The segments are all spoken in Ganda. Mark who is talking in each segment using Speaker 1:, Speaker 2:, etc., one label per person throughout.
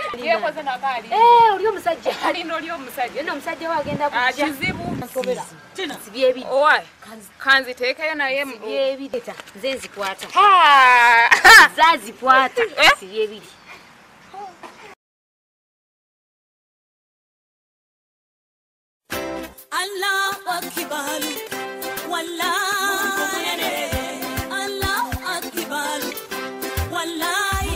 Speaker 1: Yekoze nakali.
Speaker 2: Oli omusajja.
Speaker 1: Ali oli omusajja.
Speaker 2: Yeno omusajja wagenda kujja.
Speaker 1: Kizibu.
Speaker 2: Nsobera.
Speaker 1: Kino.
Speaker 2: Sibyebi.
Speaker 1: Owai. Kanzi teekayo naye mu.
Speaker 2: Sibyebi teta. Nze nzikwata.
Speaker 1: Zazikwata.
Speaker 2: Sibyebi.
Speaker 3: Allah akbar. Wallahi. Allah akbar. Wallahi.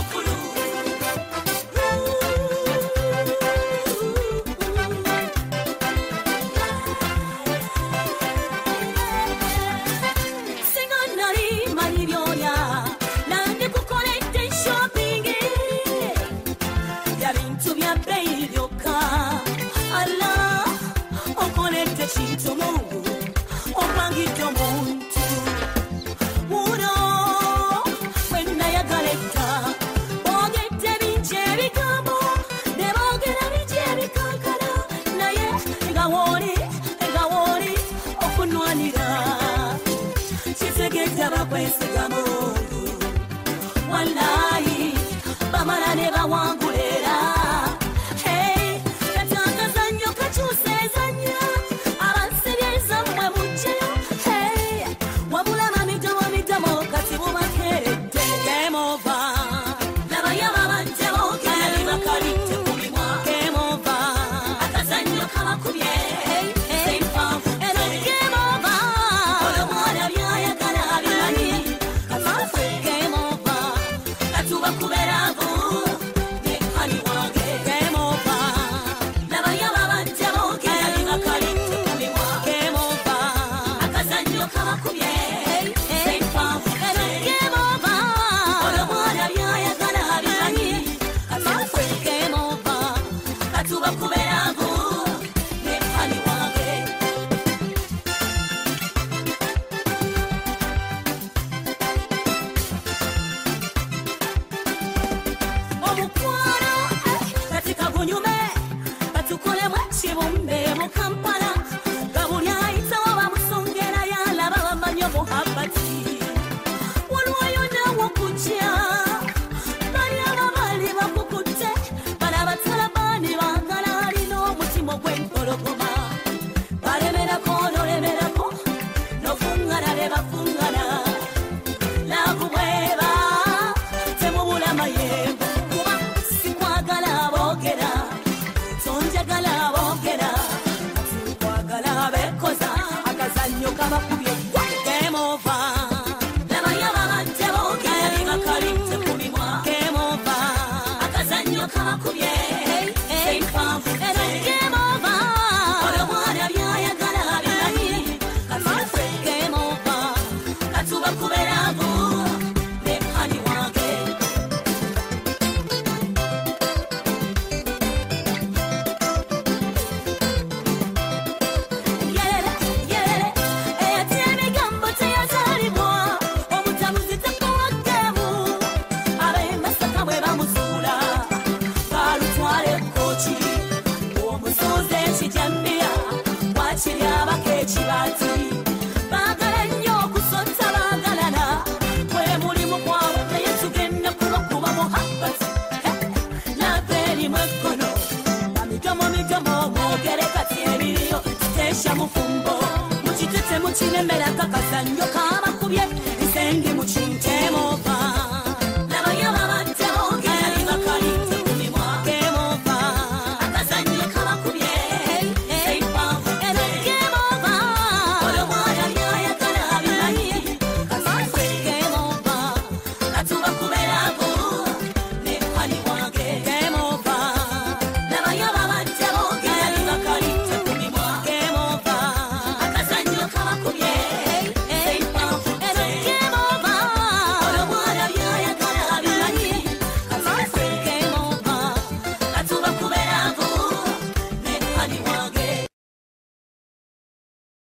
Speaker 3: Chinto Mungu opangito muntu uno wena yagaleta ogete binche bikamo nebogera binche bikankana naye egawoni okunwanira kisegeta bakwesiga Mungu wallahi bamala ne bawangulera hey katangazanyo kachusezanya Mufumbo muchitete muchinemera kakazanyo kama kubye